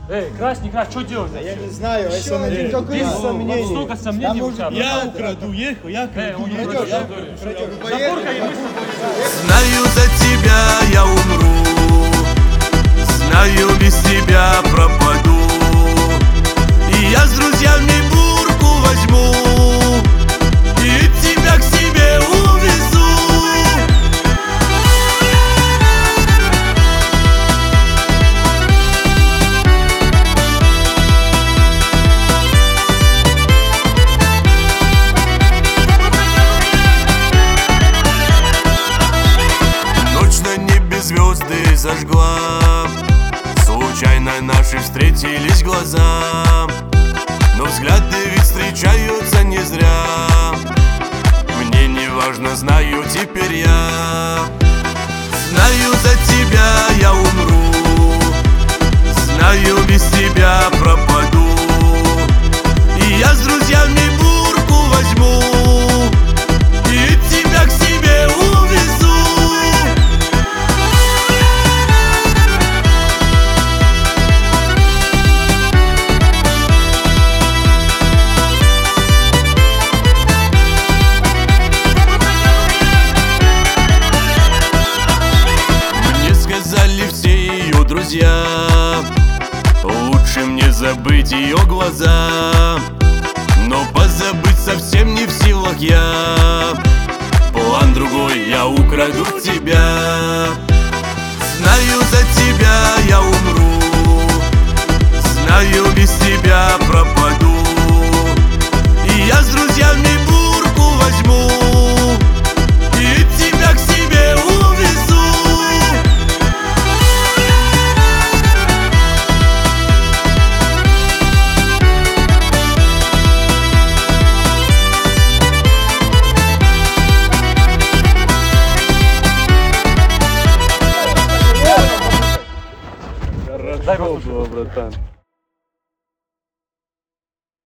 Эй, красный, что делать? Я не знаю, это не какое Вот сомнение. столько сомнений у тебя. Я украду, ехал, я краду. Он украдет. Заборка и мы с тобой. Знаю, за тебя я умру, знаю, без тебя пропаду. И я с друзьями бурку возьму и тебя к себе увезу. Ночь на небе звезды зажгла, случайно наши встретились глаза. Но взгляды ведь встречаются не зря. Мне не важно, знаю теперь я. Знаю, за тебя я умру, знаю, без тебя пропаду. И я с друзьями бурку возьму и тебя к себе увезу. Сказали все ее друзья, лучше мне забыть ее глаза. Но позабыть совсем не в силах я. План другой, я украду тебя. Знаю, за тебя я умру, знаю, без тебя пропаду. И я с друзьями бурку возьму и тебя к себе увезу. Дай послушать. Братан.